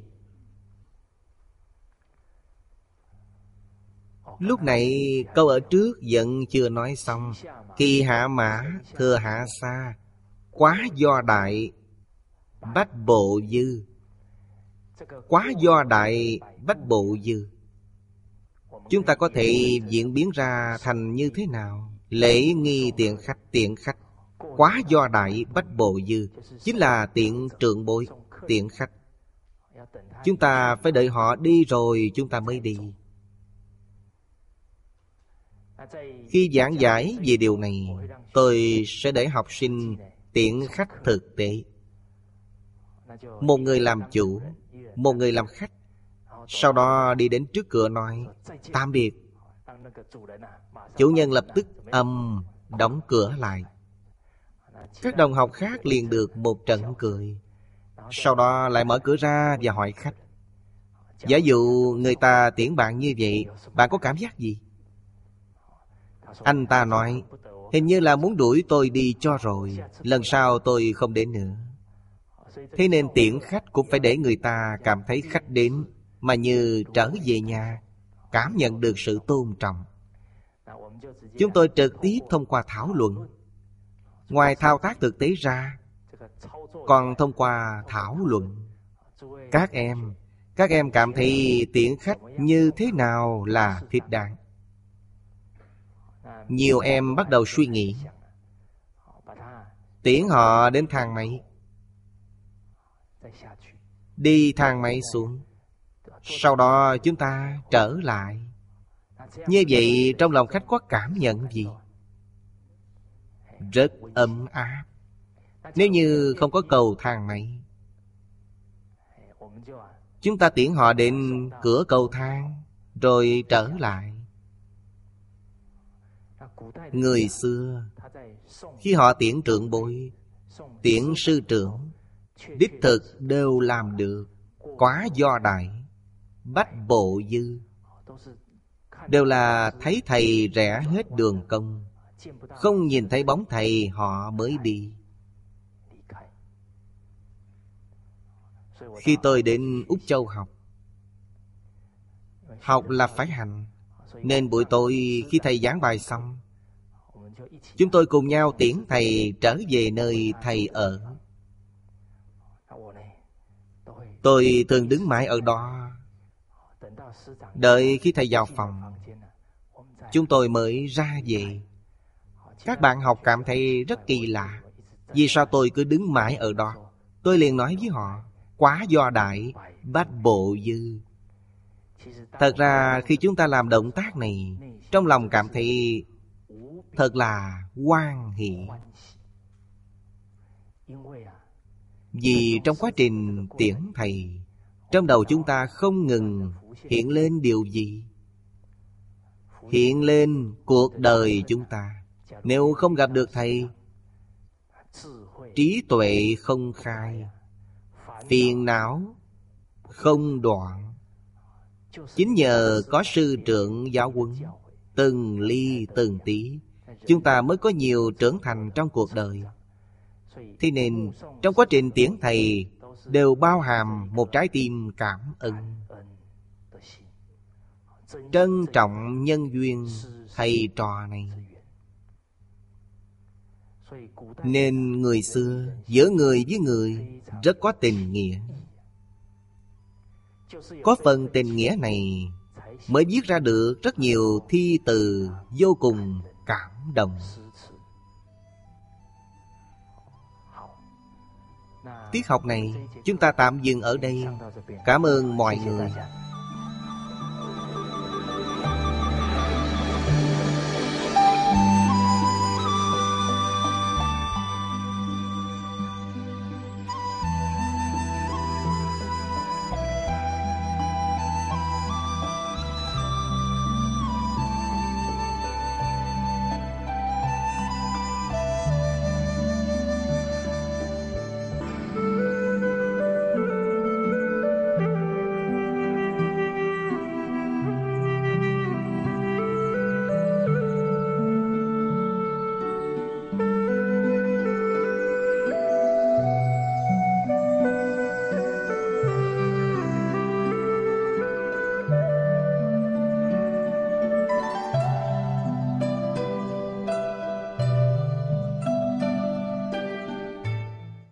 Lúc này câu ở trước vẫn chưa nói xong. Kỳ hạ mã, thừa hạ sa. Quá do đại, bách bộ dư. Quá do đại, bách bộ dư. Chúng ta có thể diễn biến ra thành như thế nào? Lễ nghi tiện khách. Quá do đại, bách bộ dư chính là tiện trượng bối, tiện khách. Chúng ta phải đợi họ đi rồi chúng ta mới đi. Khi giảng giải về điều này, tôi sẽ để học sinh tiện khách thực tế. Một người làm chủ, một người làm khách. Sau đó đi đến trước cửa nói tạm biệt. Chủ nhân lập tức đóng cửa lại. Các đồng học khác liền được một trận cười. Sau đó lại mở cửa ra và hỏi khách. Giả dụ người ta tiễn bạn như vậy, bạn có cảm giác gì? Anh ta nói, hình như là muốn đuổi tôi đi cho rồi, lần sau tôi không đến nữa. Thế nên tiễn khách cũng phải để người ta cảm thấy khách đến mà như trở về nhà, cảm nhận được sự tôn trọng. Chúng tôi trực tiếp thông qua thảo luận, ngoài thao tác thực tế ra, còn thông qua thảo luận. Các em cảm thấy tiễn khách như thế nào là thích đáng? Nhiều em bắt đầu suy nghĩ. Tiễn họ đến thang máy, đi thang máy xuống, sau đó chúng ta trở lại. Như vậy trong lòng khách có cảm nhận gì? Rất ấm áp. Nếu như không có cầu thang máy, chúng ta tiễn họ đến cửa cầu thang rồi trở lại. Người xưa khi họ tiễn trưởng bối, tiễn sư trưởng, đích thực đều làm được. Quá do đại, bách bộ dư. Đều là thấy thầy rẽ hết đường công, không nhìn thấy bóng thầy họ mới đi. Khi tôi đến Úc Châu học là phải hành. Nên buổi tối khi thầy giảng bài xong, chúng tôi cùng nhau tiễn thầy trở về nơi thầy ở. Tôi thường đứng mãi ở đó, đợi khi thầy vào phòng, chúng tôi mới ra về. Các bạn học cảm thấy rất kỳ lạ. Vì sao tôi cứ đứng mãi ở đó? Tôi liền nói với họ, quá do đại, bách bộ dư. Thật ra khi chúng ta làm động tác này, trong lòng cảm thấy thật là hoan hỷ. Vì trong quá trình tiễn thầy, trong đầu chúng ta không ngừng hiện lên điều gì? Hiện lên cuộc đời chúng ta. Nếu không gặp được thầy, trí tuệ không khai, phiền não không đoạn. Chính nhờ có sư trưởng giáo huấn, từng ly từng tí, chúng ta mới có nhiều trưởng thành trong cuộc đời. Thế nên trong quá trình tiễn thầy đều bao hàm một trái tim cảm ơn, trân trọng nhân duyên thầy trò này. Nên người xưa giữa người với người rất có tình nghĩa. Có phần tình nghĩa này mới viết ra được rất nhiều thi từ vô cùng cảm động. Tiết học này chúng ta tạm dừng ở đây. Cảm ơn mọi người.